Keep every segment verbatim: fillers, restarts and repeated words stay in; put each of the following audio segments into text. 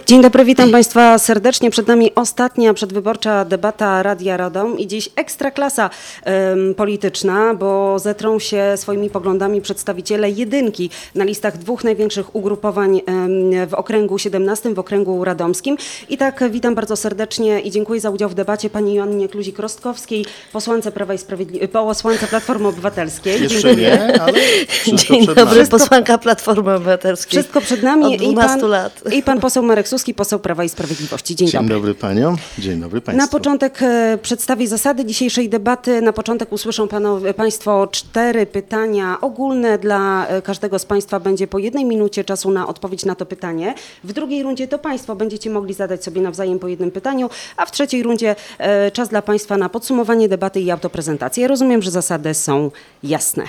Dzień dobry, witam Państwa serdecznie. Przed nami ostatnia przedwyborcza debata Radia Radom i dziś ekstraklasa um, polityczna, bo zetrą się swoimi poglądami przedstawiciele jedynki na listach dwóch największych ugrupowań um, w okręgu siedemnastym, w okręgu radomskim. I tak witam bardzo serdecznie i dziękuję za udział w debacie pani Joannie Kluzik-Rostkowskiej, posłance Prawa i Sprawiedliwości, posłance Platformy Obywatelskiej. Jeszcze dziękuję. nie, ale Dzień przed dobry, nami. posłanka Platformy Obywatelskiej. Wszystko przed nami Od i dwunastu pan, lat. i pan poseł Marek Suski, poseł Prawa i Sprawiedliwości. Dzień, Dzień dobry. dobry paniom, dzień dobry państwu. Na początek e, przedstawię zasady dzisiejszej debaty. Na początek usłyszą panowie, Państwo cztery pytania ogólne. Dla e, każdego z Państwa będzie po jednej minucie czasu na odpowiedź na to pytanie. W drugiej rundzie to Państwo będziecie mogli zadać sobie nawzajem po jednym pytaniu, a w trzeciej rundzie e, czas dla Państwa na podsumowanie debaty i autoprezentację. Rozumiem, że zasady są jasne.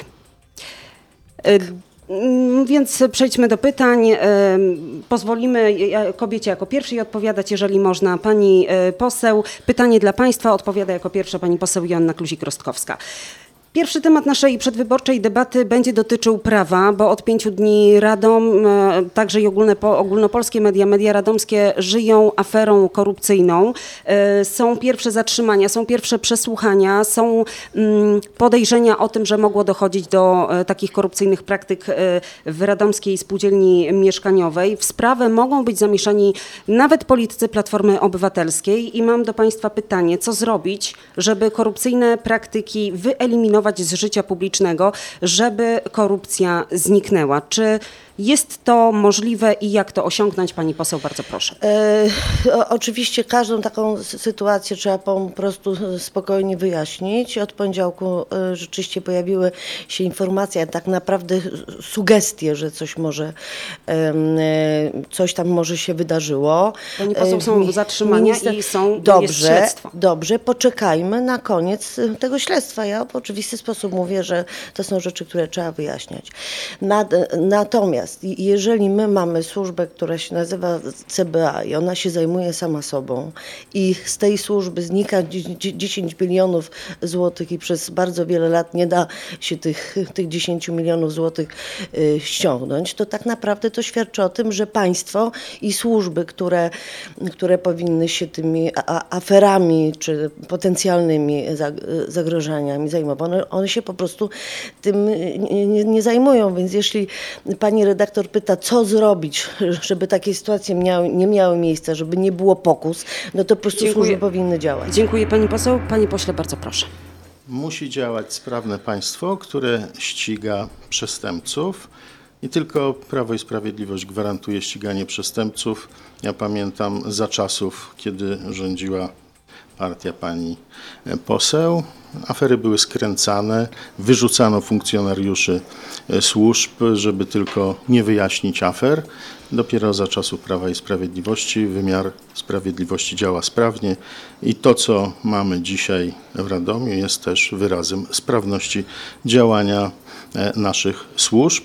E, Więc przejdźmy do pytań. Pozwolimy kobiecie jako pierwszej odpowiadać, jeżeli można. Pani poseł, pytanie dla Państwa, odpowiada jako pierwsza pani poseł Joanna Kluzik-Rostkowska. Pierwszy temat naszej przedwyborczej debaty będzie dotyczył prawa, bo od pięciu dni Radom, także i ogólne, ogólnopolskie media, media radomskie żyją aferą korupcyjną. Są pierwsze zatrzymania, są pierwsze przesłuchania, są podejrzenia o tym, że mogło dochodzić do takich korupcyjnych praktyk w radomskiej spółdzielni mieszkaniowej. W sprawę mogą być zamieszani nawet politycy Platformy Obywatelskiej i mam do Państwa pytanie, co zrobić, żeby korupcyjne praktyki wyeliminować z życia publicznego, żeby korupcja zniknęła. Czy jest to możliwe i jak to osiągnąć? Pani poseł, bardzo proszę. E, o, oczywiście każdą taką sytuację trzeba po prostu spokojnie wyjaśnić. Od poniedziałku e, rzeczywiście pojawiły się informacje, tak naprawdę sugestie, że coś może, e, coś tam może się wydarzyło. Pani poseł, są e, zatrzymania minister... i są, dobrze, jest śledztwo. Dobrze, poczekajmy na koniec tego śledztwa. Ja w oczywisty sposób mówię, że to są rzeczy, które trzeba wyjaśniać. Nad, natomiast jeżeli my mamy służbę, która się nazywa C B A i ona się zajmuje sama sobą i z tej służby znika dziesięć milionów złotych i przez bardzo wiele lat nie da się tych, tych dziesięć milionów złotych y, ściągnąć, to tak naprawdę to świadczy o tym, że państwo i służby, które, które powinny się tymi a, aferami czy potencjalnymi zagrożeniami zajmować, one, one się po prostu tym nie, nie, nie zajmują, więc jeśli pani redaktor Redaktor pyta, co zrobić, żeby takie sytuacje miały, nie miały miejsca, żeby nie było pokus, no to po prostu Dziękuję. służby powinny działać. Dziękuję pani poseł. Panie pośle, bardzo proszę. Musi działać sprawne państwo, które ściga przestępców. I tylko Prawo i Sprawiedliwość gwarantuje ściganie przestępców. Ja pamiętam za czasów, kiedy rządziła partia pani poseł. Afery były skręcane, wyrzucano funkcjonariuszy służb, żeby tylko nie wyjaśnić afer. Dopiero za czasów Prawa i Sprawiedliwości wymiar sprawiedliwości działa sprawnie i to, co mamy dzisiaj w Radomiu, jest też wyrazem sprawności działania naszych służb.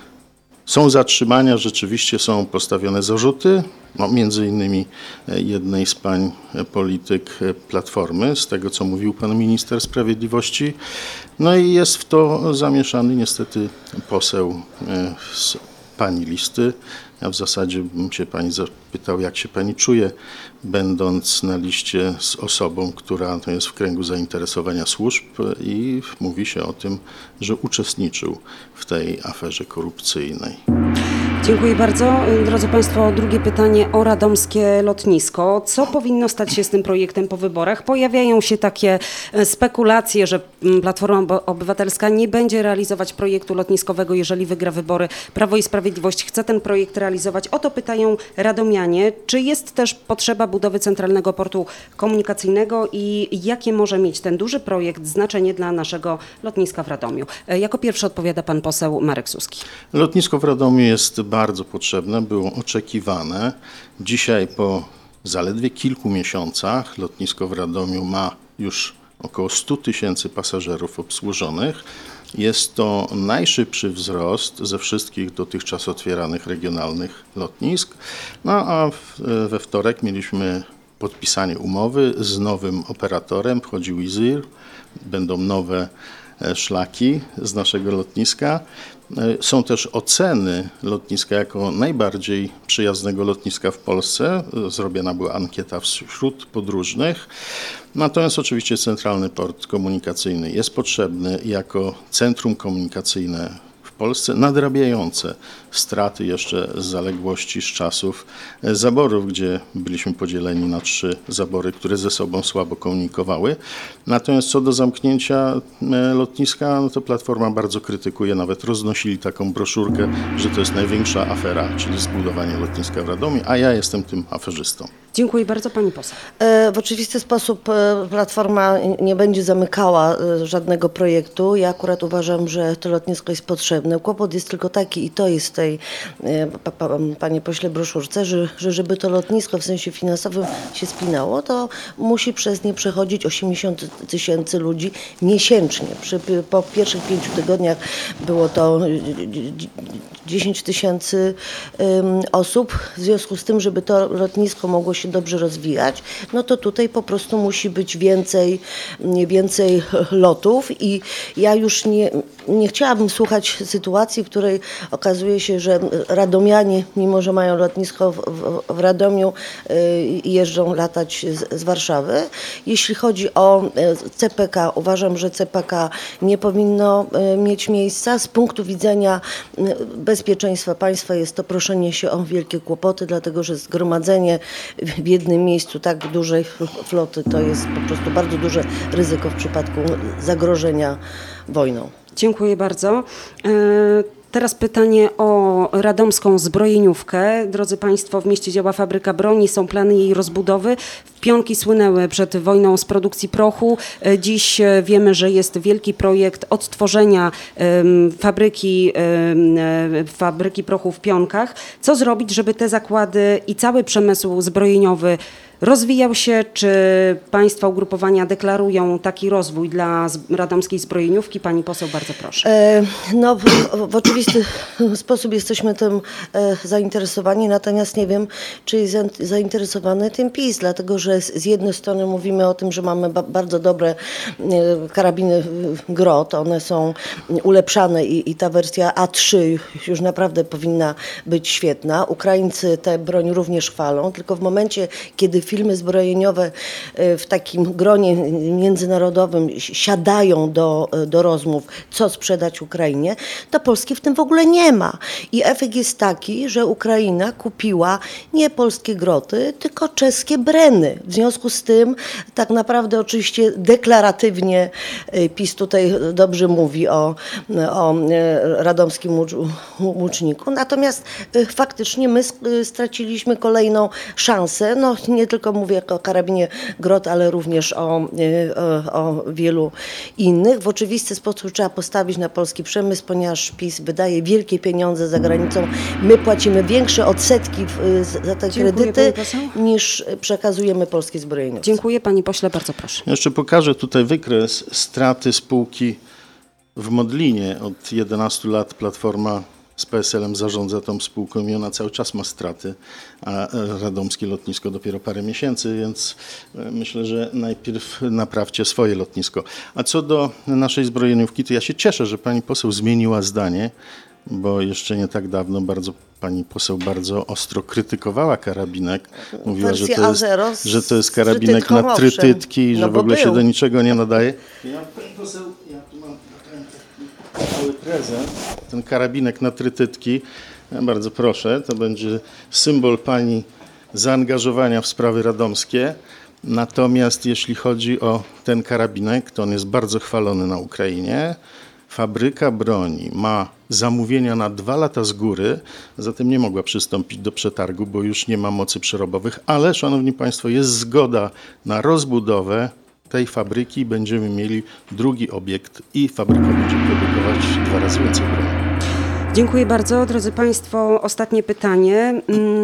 Są zatrzymania, rzeczywiście są postawione zarzuty, no, między innymi jednej z pań polityk Platformy, z tego co mówił pan minister sprawiedliwości. No i jest w to zamieszany niestety poseł z pani listy. Ja w zasadzie bym się pani zapytał, jak się pani czuje, będąc na liście z osobą, która to jest w kręgu zainteresowania służb i mówi się o tym, że uczestniczył w tej aferze korupcyjnej. Dziękuję bardzo. Drodzy Państwo, drugie pytanie o radomskie lotnisko. Co powinno stać się z tym projektem po wyborach? Pojawiają się takie spekulacje, że Platforma Obywatelska nie będzie realizować projektu lotniskowego, jeżeli wygra wybory. Prawo i Sprawiedliwość chce ten projekt realizować. O to pytają radomianie. Czy jest też potrzeba budowy centralnego portu komunikacyjnego i jakie może mieć ten duży projekt znaczenie dla naszego lotniska w Radomiu? Jako pierwszy odpowiada pan poseł Marek Suski. Lotnisko w Radomiu jest bardzo potrzebne, było oczekiwane. Dzisiaj po zaledwie kilku miesiącach lotnisko w Radomiu ma już około stu tysięcy pasażerów obsłużonych. Jest to najszybszy wzrost ze wszystkich dotychczas otwieranych regionalnych lotnisk. No a we wtorek mieliśmy podpisanie umowy z nowym operatorem, wchodzi Wizz Air, będą nowe e, szlaki z naszego lotniska. E, Są też oceny lotniska jako najbardziej przyjaznego lotniska w Polsce. E, Zrobiona była ankieta wśród podróżnych. Natomiast oczywiście Centralny Port Komunikacyjny jest potrzebny jako centrum komunikacyjne w Polsce, nadrabiające straty jeszcze z zaległości z czasów e, zaborów, gdzie byliśmy podzieleni na trzy zabory, które ze sobą słabo komunikowały. Natomiast co do zamknięcia e, lotniska, no to Platforma bardzo krytykuje, nawet roznosili taką broszurkę, że to jest największa afera, czyli zbudowanie lotniska w Radomiu, a ja jestem tym aferzystą. Dziękuję bardzo, pani poseł. E, W oczywisty sposób e, Platforma nie będzie zamykała e, żadnego projektu. Ja akurat uważam, że to lotnisko jest potrzebne. Kłopot jest tylko taki, i to jest w tej, e, pa, pa, panie pośle, broszurce, że, że żeby to lotnisko w sensie finansowym się spinało, to musi przez nie przechodzić osiemdziesiąt tysięcy ludzi miesięcznie. Przy, po pierwszych pięciu tygodniach było to dziesięć tysięcy osób. W związku z tym, żeby to lotnisko mogło się dobrze rozwijać, no to tutaj po prostu musi być więcej, więcej lotów i ja już nie, nie chciałabym słuchać sytuacji, w której okazuje się, że radomianie, mimo że mają lotnisko w, w, w Radomiu, y, jeżdżą latać z, z Warszawy. Jeśli chodzi o C P K, uważam, że C P K nie powinno y, mieć miejsca. Z punktu widzenia y, bezpieczeństwa państwa jest to proszenie się o wielkie kłopoty, dlatego że zgromadzenie w jednym miejscu tak dużej floty to jest po prostu bardzo duże ryzyko w przypadku zagrożenia wojną. Dziękuję bardzo. E, Teraz pytanie o radomską zbrojeniówkę. Drodzy Państwo, w mieście działa fabryka broni, są plany jej rozbudowy. Pionki słynęły przed wojną z produkcji prochu. E, Dziś e, wiemy, że jest wielki projekt odtworzenia em, fabryki, em, e, fabryki prochu w Pionkach. Co zrobić, żeby te zakłady i cały przemysł zbrojeniowy rozwijał się? Czy Państwa ugrupowania deklarują taki rozwój dla z- radomskiej zbrojeniówki? Pani poseł, bardzo proszę. E, No, w, w oczywisty sposób jesteśmy tym e, zainteresowani, natomiast nie wiem, czy jest zain- zainteresowany tym PiS, dlatego że z, z jednej strony mówimy o tym, że mamy ba- bardzo dobre e, karabiny Grot, one są ulepszane i, i ta wersja A trzy już naprawdę powinna być świetna. Ukraińcy tę broń również chwalą, tylko w momencie, kiedy firmy zbrojeniowe e, w takim gronie międzynarodowym siadają do, do rozmów, co sprzedać Ukrainie, to Polski w tym w ogóle nie ma. I efekt jest taki, że Ukraina kupiła nie polskie groty, tylko czeskie breny. W związku z tym tak naprawdę oczywiście deklaratywnie e, PiS tutaj dobrze mówi o, o e, radomskim łucz- łuczniku. Natomiast e, faktycznie my sk- straciliśmy kolejną szansę. No nie tylko mówię o karabinie Grot, ale również o, e, o, o wielu innych. W oczywisty sposób trzeba postawić na polski przemysł, ponieważ PiS wydaje wielkie pieniądze za granicą. My płacimy większe odsetki w, za te Dziękuję, kredyty pani poseł. niż przekazujemy polskiej zbrojeniówce. Dziękuję. Pani pośle, bardzo proszę. Jeszcze pokażę tutaj wykres straty spółki w Modlinie. Od jedenastu lat Platforma z P S L-em zarządza tą spółką i ona cały czas ma straty, a radomskie lotnisko dopiero parę miesięcy, więc myślę, że najpierw naprawcie swoje lotnisko. A co do naszej zbrojeniówki, to ja się cieszę, że pani poseł zmieniła zdanie, bo jeszcze nie tak dawno bardzo pani poseł bardzo ostro krytykowała karabinek. Mówiła, że Wersję to jest, A zero z- że to jest z karabinek trytytką, na owszem. trytytki i że No w bo ogóle się był. do niczego nie nadaje. Ja, pani poseł, ja tu mam taki mały prezent, ten karabinek na trytytki. Ja bardzo proszę, to będzie symbol pani zaangażowania w sprawy radomskie. Natomiast jeśli chodzi o ten karabinek, to on jest bardzo chwalony na Ukrainie. Fabryka broni ma zamówienia na dwa lata z góry, zatem nie mogła przystąpić do przetargu, bo już nie ma mocy przerobowych, ale, szanowni państwo, jest zgoda na rozbudowę tej fabryki i będziemy mieli drugi obiekt i fabryka będzie produkować dwa razy więcej broni. Dziękuję bardzo. Drodzy Państwo, ostatnie pytanie. Mm,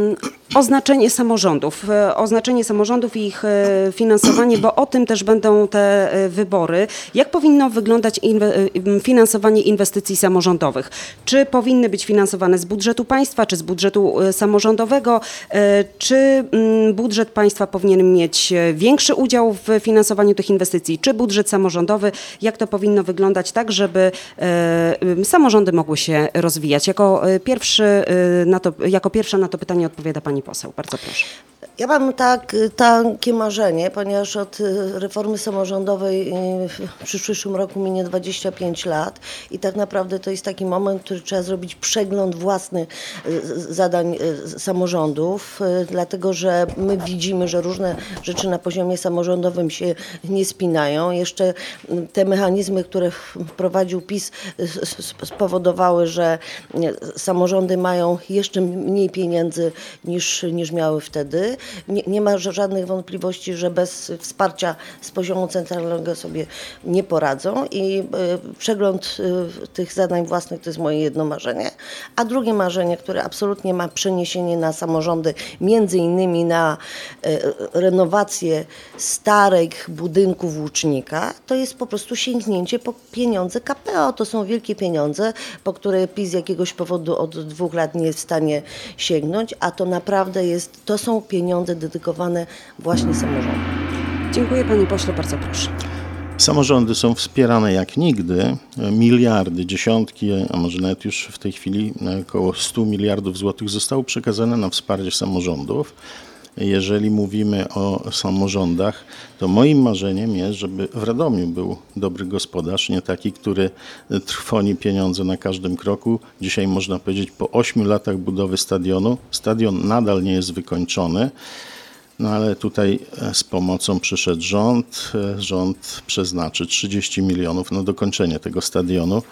Oznaczenie samorządów, e, oznaczenie samorządów i ich e, finansowanie, bo o tym też będą te e, wybory. Jak powinno wyglądać inwe, e, finansowanie inwestycji samorządowych? Czy powinny być finansowane z budżetu państwa, czy z budżetu e, samorządowego? E, Czy mm, budżet państwa powinien mieć e, większy udział w finansowaniu tych inwestycji, czy budżet samorządowy? Jak to powinno wyglądać tak, żeby e, e, samorządy mogły się rozwijać? Jako e, pierwszy e, na to, jako pierwsza na to pytanie odpowiada pani poseł. Bardzo proszę. Ja mam tak, takie marzenie, ponieważ od y, reformy samorządowej y, w przyszłym roku minie dwadzieścia pięć lat i tak naprawdę to jest taki moment, który trzeba zrobić przegląd własny y, z- zadań y, samorządów, y, dlatego że my widzimy, że różne rzeczy na poziomie samorządowym się nie spinają. Jeszcze y, te mechanizmy, które wprowadził PiS y, s- s- spowodowały, że y, samorządy mają jeszcze mniej pieniędzy niż, niż miały wtedy. Nie, nie ma ża- żadnych wątpliwości, że bez wsparcia z poziomu centralnego sobie nie poradzą i y, przegląd y, tych zadań własnych to jest moje jedno marzenie, a drugie marzenie, które absolutnie ma przeniesienie na samorządy, między innymi na y, renowację starych budynków Łucznika, to jest po prostu sięgnięcie po pieniądze K P O. To są wielkie pieniądze, po które PiS z jakiegoś powodu od dwóch lat nie jest w stanie sięgnąć, a to naprawdę jest, to są pieniądze dedykowane właśnie samorządom. Dziękuję panie pośle, bardzo proszę. Samorządy są wspierane jak nigdy. Miliardy, dziesiątki, a może nawet już w tej chwili około stu miliardów złotych zostało przekazane na wsparcie samorządów. Jeżeli mówimy o samorządach, to moim marzeniem jest, żeby w Radomiu był dobry gospodarz, nie taki, który trwoni pieniądze na każdym kroku. Dzisiaj można powiedzieć, po ośmiu latach budowy stadionu, stadion nadal nie jest wykończony. No ale tutaj z pomocą przyszedł rząd. Rząd przeznaczy trzydzieści milionów na dokończenie tego stadionu.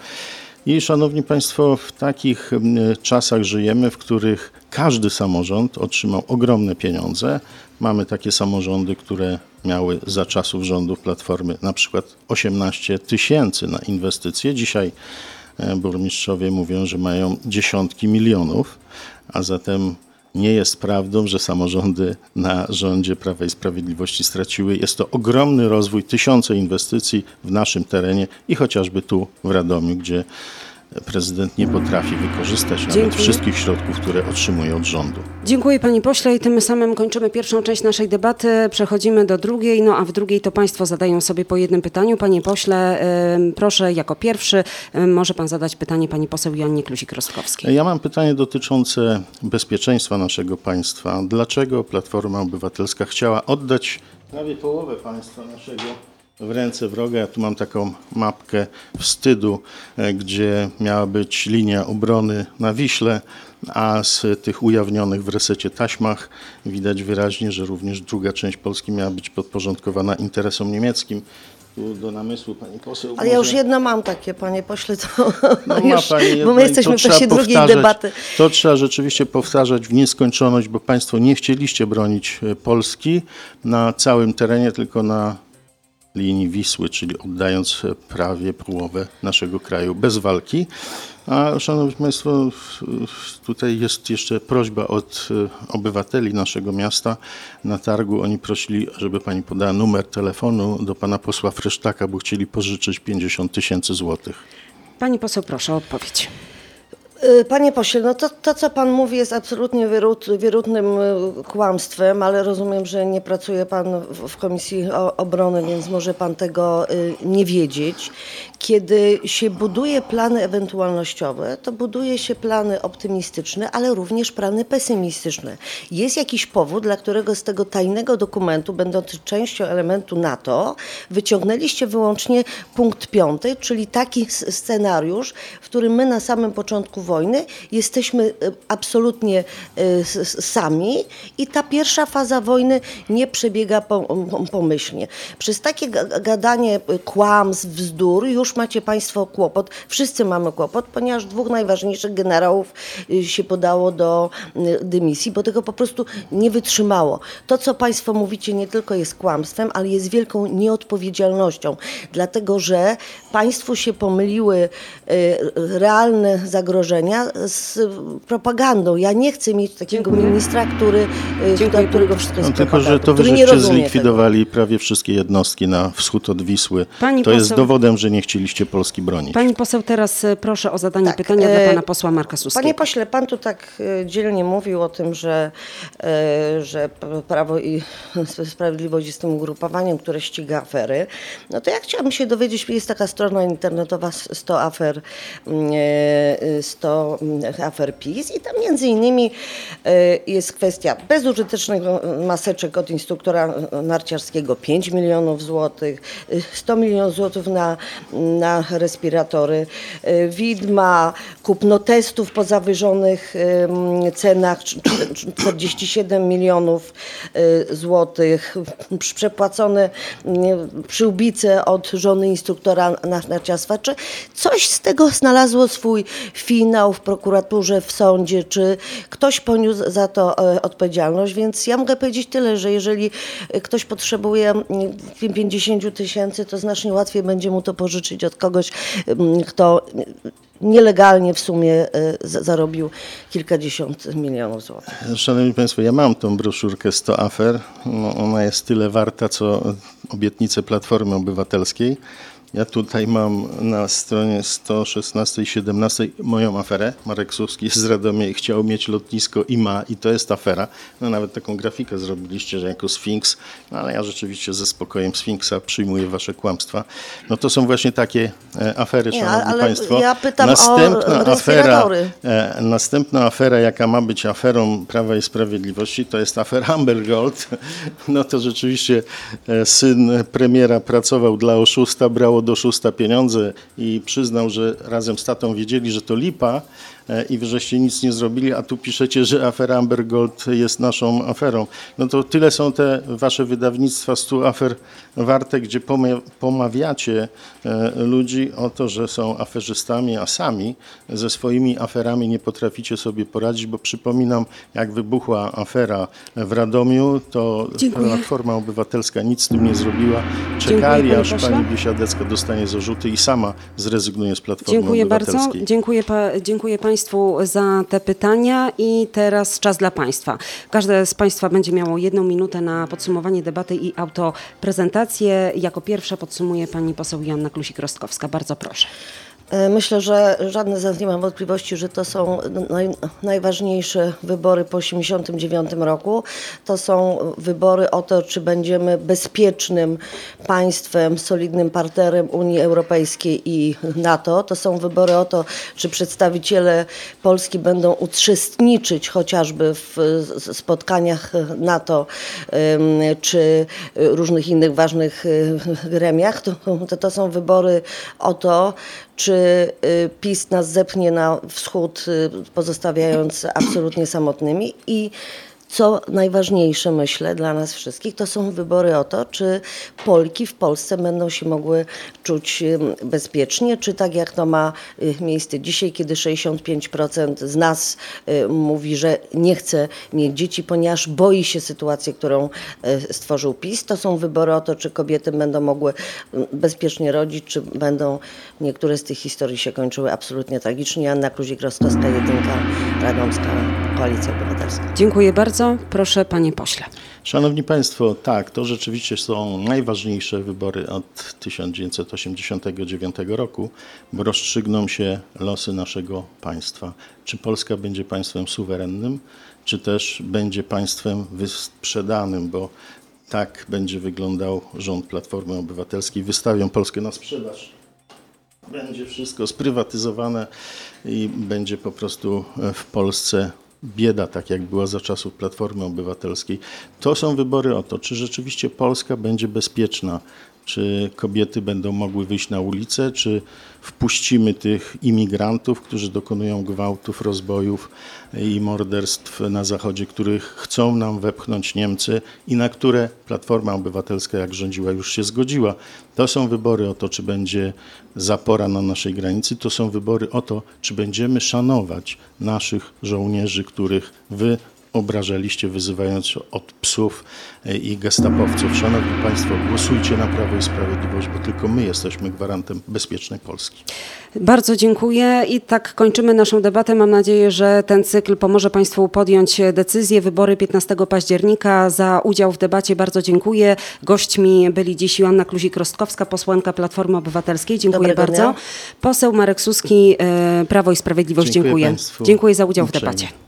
I szanowni państwo, w takich mm, czasach żyjemy, w których każdy samorząd otrzymał ogromne pieniądze. Mamy takie samorządy, które miały za czasów rządów Platformy na przykład osiemnaście tysięcy na inwestycje. Dzisiaj e, burmistrzowie mówią, że mają dziesiątki milionów, a zatem nie jest prawdą, że samorządy na rządzie Prawa i Sprawiedliwości straciły. Jest to ogromny rozwój, tysiące inwestycji w naszym terenie i chociażby tu w Radomiu, gdzie prezydent nie potrafi wykorzystać nawet Dziękuję. wszystkich środków, które otrzymuje od rządu. Dziękuję panie pośle i tym samym kończymy pierwszą część naszej debaty. Przechodzimy do drugiej, no a w drugiej to państwo zadają sobie po jednym pytaniu. Panie pośle, y, proszę jako pierwszy, y, może pan zadać pytanie pani poseł Joannie Kluzik-Rostkowskiej. Ja mam pytanie dotyczące bezpieczeństwa naszego państwa. Dlaczego Platforma Obywatelska chciała oddać prawie połowę państwa naszego w ręce wroga? Ja tu mam taką mapkę wstydu, e, gdzie miała być linia obrony na Wiśle, a z tych ujawnionych w resecie taśmach widać wyraźnie, że również druga część Polski miała być podporządkowana interesom niemieckim. Tu do namysłu pani poseł. Ale ja już może- jedno mam takie, panie pośle, to No ma już, pani jedno bo i my to jesteśmy w trzeba czasie drugiej powtarzać. debaty. To trzeba rzeczywiście powtarzać w nieskończoność, bo państwo nie chcieliście bronić e, Polski na całym terenie, tylko na linii Wisły, czyli oddając e, prawie połowę naszego kraju bez walki. A szanowni państwo, w- w- tutaj jest jeszcze prośba od e, obywateli naszego miasta. Na targu oni prosili, żeby pani podała numer telefonu do pana posła Fresztaka, bo chcieli pożyczyć pięćdziesiąt tysięcy złotych. Pani poseł, proszę o odpowiedź. Y, Panie pośle, no to, to co pan mówi jest absolutnie wyrut, wierutnym y, kłamstwem, ale rozumiem, że nie pracuje pan w, w Komisji o, Obrony, więc może pan tego y, nie wiedzieć. Kiedy się buduje plany ewentualnościowe, to buduje się plany optymistyczne, ale również plany pesymistyczne. Jest jakiś powód, dla którego z tego tajnego dokumentu, będący częścią elementu NATO, wyciągnęliście wyłącznie punkt piąty, czyli taki s- scenariusz, w którym my na samym początku wojny jesteśmy y, absolutnie y, s- s- sami i ta pierwsza faza wojny nie przebiega po- po- pomyślnie. Przez takie ga- gadanie y, kłamstw, bzdur już macie państwo kłopot. Wszyscy mamy kłopot, ponieważ dwóch najważniejszych generałów y, się podało do y, dymisji, bo tego po prostu nie wytrzymało. To, co państwo mówicie, nie tylko jest kłamstwem, ale jest wielką nieodpowiedzialnością, dlatego że państwu się pomyliły y, realne zagrożenia kojarzenia z propagandą. Ja nie chcę mieć takiego Dziękuję. ministra, który, Dziękuję, do którego pani wszystko No, jest tylko, że propagandą, to wy który nie żeście rozumie zlikwidowali prawie wszystkie jednostki na wschód od Wisły. Pani to jest poseł- dowodem, że nie chcieliście Polski bronić. Pani poseł, teraz e, proszę o zadanie Tak, pytania e, dla pana posła Marka Suskiego. Panie pośle, pan tu tak e, dzielnie mówił o tym, że, e, że P- Prawo i Sprawiedliwość jest tym ugrupowaniem, które ściga afery. No to ja chciałabym się dowiedzieć, jest taka strona internetowa sto afer, mm, e, sto afer PiS i tam między innymi e, jest kwestia bezużytecznych maseczek od instruktora narciarskiego pięć milionów złotych, e, sto milionów złotych na, na respiratory, e, widma, kupno testów po zawyżonych em, cenach cz- cz- czterdzieści siedem milionów e, złotych, Przy- przepłacone mm, przyłbice od żony instruktora na- narciarstwa. Czy coś z tego znalazło swój finał w prokuraturze, w sądzie, czy ktoś poniósł za to e, odpowiedzialność? Więc ja mogę powiedzieć tyle, że jeżeli e, ktoś potrzebuje mm, pięćdziesiąt tysięcy, to znacznie łatwiej będzie mu to pożyczyć od kogoś, mm, kto nielegalnie w sumie e, za- zarobił kilkadziesiąt milionów złotych. Szanowni Państwo, ja mam tą broszurkę sto afer. No, ona jest tyle warta, co obietnice Platformy Obywatelskiej. Ja tutaj mam na stronie sto szesnaście i siedemnaście moją aferę. Marek Suski jest z Radomia i chciał mieć lotnisko i ma, i to jest afera. No nawet taką grafikę zrobiliście, że jako Sfinks, no ale ja rzeczywiście ze spokojem Sfinksa przyjmuję wasze kłamstwa. No to są właśnie takie e, afery, Nie, szanowni ale państwo. ja pytam o afera, respiratory. e, następna afera, jaka ma być aferą Prawa i Sprawiedliwości, to jest afera Amber Gold. No to rzeczywiście e, syn premiera pracował dla oszusta, brał od oszusta pieniądze i przyznał, że razem z tatą wiedzieli, że to lipa e, i wy żeście nic nie zrobili, a tu piszecie, że afera Amber Gold jest naszą aferą. No to tyle są te wasze wydawnictwa stu afer warte, gdzie pomia- pomawiacie e, ludzi o to, że są aferzystami, a sami ze swoimi aferami nie potraficie sobie poradzić, bo przypominam, jak wybuchła afera w Radomiu, to Dziękuję. Platforma Obywatelska nic z tym nie zrobiła. Dziękuję, Czekali, panie aż pośle. pani Biesiadecka dostanie zarzuty i sama zrezygnuje z Platformy Dziękuję bardzo. Obywatelskiej. Dziękuję, pa, dziękuję Państwu za te pytania i teraz czas dla Państwa. Każde z Państwa będzie miało jedną minutę na podsumowanie debaty i autoprezentację. Jako pierwsza podsumuje pani poseł Joanna Klusik-Rostkowska. Bardzo proszę. E, Myślę, że żadne z nas nie ma wątpliwości, że to są naj, najważniejsze wybory po tysiąc dziewięćset osiemdziesiątym dziewiątym roku. To są wybory o to, czy będziemy bezpiecznym państwem, solidnym partnerem Unii Europejskiej i NATO. To są wybory o to, czy przedstawiciele Polski będą uczestniczyć chociażby w s- spotkaniach NATO em, czy różnych innych ważnych e, gremiach. To, to, to są wybory o to, czy y, PiS nas zepchnie na wschód, y, pozostawiając absolutnie samotnymi i co najważniejsze, myślę, dla nas wszystkich, to są wybory o to, czy Polki w Polsce będą się mogły czuć y, bezpiecznie, czy tak jak to ma y, miejsce dzisiaj, kiedy sześćdziesiąt pięć procent z nas y, mówi, że nie chce mieć dzieci, ponieważ boi się sytuacji, którą y, stworzył PiS. To są wybory o to, czy kobiety będą mogły y, bezpiecznie rodzić, czy będą, niektóre z tych historii się kończyły absolutnie tragicznie. Anna Kluzik-Rostkowska, jedynka, Radomska, Koalicja Obywatelska. Dziękuję bardzo. Proszę, panie pośle. Szanowni Państwo, tak, to rzeczywiście są najważniejsze wybory od tysiąc dziewięćset osiemdziesiątego dziewiątego roku, bo rozstrzygną się losy naszego państwa. Czy Polska będzie państwem suwerennym, czy też będzie państwem wysprzedanym, bo tak będzie wyglądał rząd Platformy Obywatelskiej. Wystawią Polskę na sprzedaż. Będzie wszystko sprywatyzowane i będzie po prostu w Polsce bieda, tak jak była za czasów Platformy Obywatelskiej. To są wybory o to, czy rzeczywiście Polska będzie bezpieczna, czy kobiety będą mogły wyjść na ulicę, czy wpuścimy tych imigrantów, którzy dokonują gwałtów, rozbojów i morderstw na Zachodzie, których chcą nam wepchnąć Niemcy i na które Platforma Obywatelska, jak rządziła, już się zgodziła. To są wybory o to, czy będzie zapora na naszej granicy. To są wybory o to, czy będziemy szanować naszych żołnierzy, których wy obrażaliście, wyzywając od psów i gestapowców. Szanowni Państwo, głosujcie na Prawo i Sprawiedliwość, bo tylko my jesteśmy gwarantem bezpiecznej Polski. Bardzo dziękuję i tak kończymy naszą debatę. Mam nadzieję, że ten cykl pomoże Państwu podjąć decyzję. Wybory piętnastego października. Za udział w debacie bardzo dziękuję. Gośćmi byli dziś Joanna Kluzik-Rostkowska, posłanka Platformy Obywatelskiej. Dziękuję Dobrego bardzo. dnia. Poseł Marek Suski, e, Prawo i Sprawiedliwość. Dziękuję Dziękuję. państwu. Dziękuję za udział w Uprzejmie. debacie.